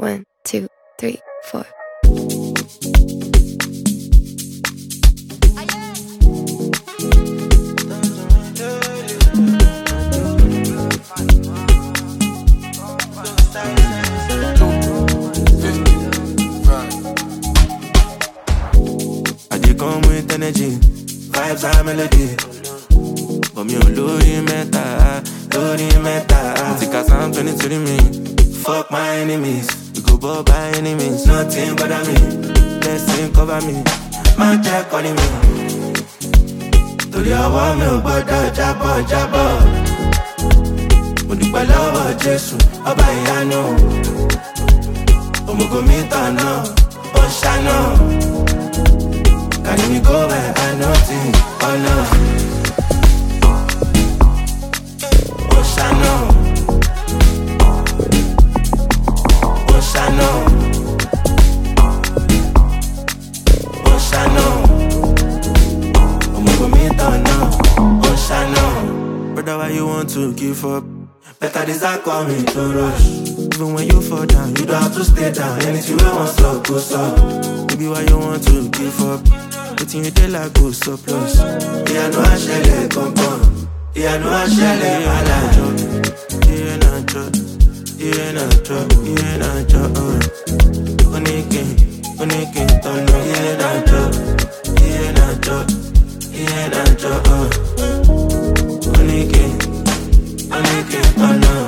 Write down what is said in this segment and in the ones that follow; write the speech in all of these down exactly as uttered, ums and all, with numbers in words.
One, two, three, four. I dey come with energy, vibes and melody. But me on lórí mẹ́ta, lórí mẹ́ta. Take a sound twenty twenty me. Fuck my enemies, we go ball by enemies. Nothing bother me, blessing cover me. Man check calling me. Torí ọwọ́ mi ò gbọ́dọ̀ jábọ́ jábọ́. Mo dúpẹ́ lọ́wọ́ Jésù, ọba ìyanu. Òmùgọ̀ mi tọ̀nà, ó ṣáná. Carry me go where I know things, oh no. Oshano, Oshano, Oshano. Omogo mi tọ̀nà, Oshano. Brother, why you want to give up? Better days are coming to rush. Even when you fall down, you don't have to stay down. Anything you want to go stop. Maybe why you want to give up? Waiting you tell I go surplus. Yeah, no I shall let come come. Yeah, no I shall let my life. Yeah, no job. Yeah, no job. Yeah, no job. Onike, onike, don't know. Yeah, no job. Yeah, no job. Yeah, no job. Onike, onike, don't know.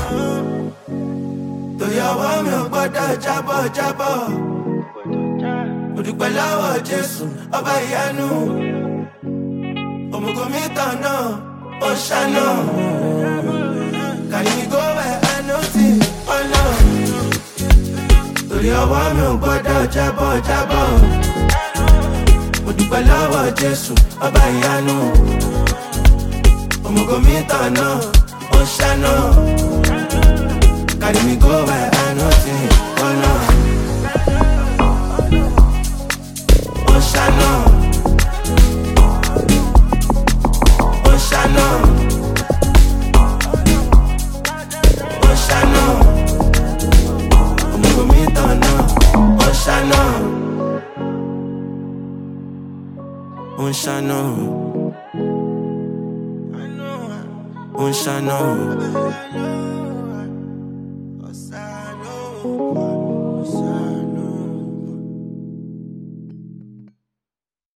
Do you want me to go jabo jabo? Mo dúpẹ́ lọ́wọ́ Jésù, ọba ìyanu. Òmùgọ̀ mi tọ̀nà, ó ṣáná. Carry me go where I know things, oh no. Torí ọwọ́ mi ò gbọ́dọ̀ jábọ́ jábọ́. Mo dúpẹ́ lọ́wọ́ Jésù, ọba ìyanu. Òmùgọ̀ mi tọ̀nà, ó ṣáná. Carry me go where I know things, oh no. Oshano, Oshano, Oshano. Omogo mi tọ̀nà, Oshano, Oshano, Oshano.